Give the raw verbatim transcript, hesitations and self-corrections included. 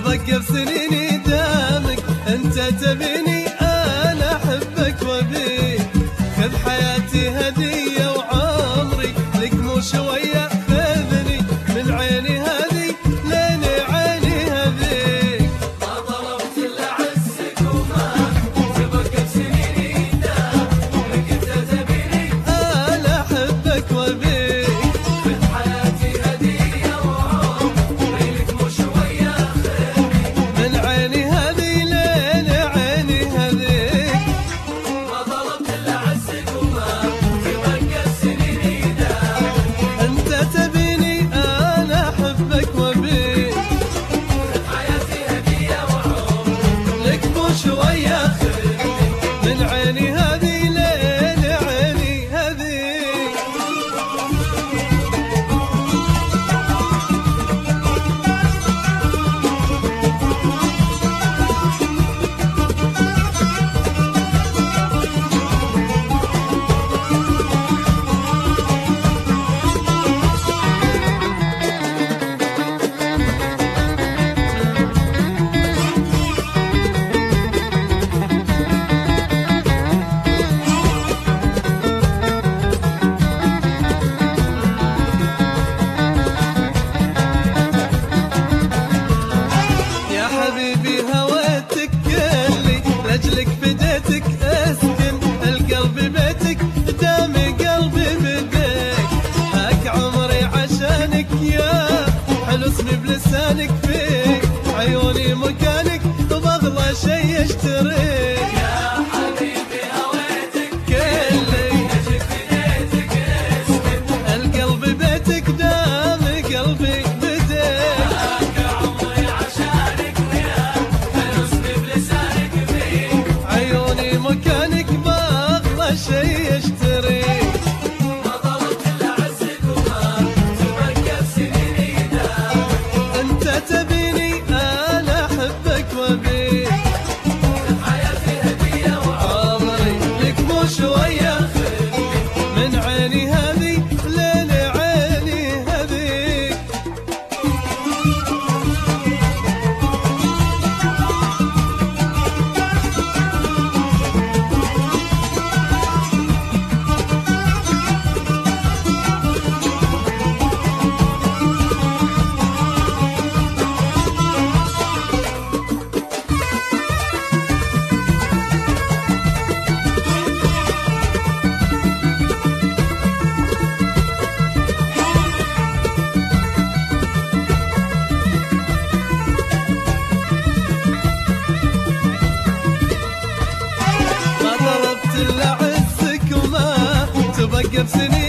تبقى بسنيني دامك، انت تبيني انا احبك وابيك، خذ حياتي هدية وعمري لك مو شوية، خذني من عيني هذي لين عيني هذيك. ما طلبت الا عزك وما تبقى بسنيني دامك، انت تبيني انا احبك وابيك، خذ حياتي هدية وعمري لك مو شوية، خذني من عيني هذي لين عيني هذيك. ما طلبت الا عزك وما تبقى بسنيني دامك، انت تبيني انا احبك وابيك، خذ حياتي هدية وعمري لك مو شوية، من عيني هذي لين عيني هذيك. يا حبيبي هويتك كلي، لاجلك بديتك اسكن القلب بيتك، دامي قلبي بديك، هاك عمري عشانك يا حلو اسمي بلسانك، فيك عيوني مكانك وبغلى شي اشتريك. يا حبيبي هويتك كلي اجيك بديتك اسكن القلب بيتك، دامي قلبي بديك، هاك عمري عشانك ويا حلو اسمي بلسانك، فيك عيوني مكانك بغلى شي اشتريك. ما طلبت الا عزك وما تبقى بسنيني دامك، انت تبيني انا احبك وابيك، خذ حياتي هدية عمري لك مو شوية، من عيني هذي لين عيني هذيك. ما طلبت الا عزك وما تبقى بسنين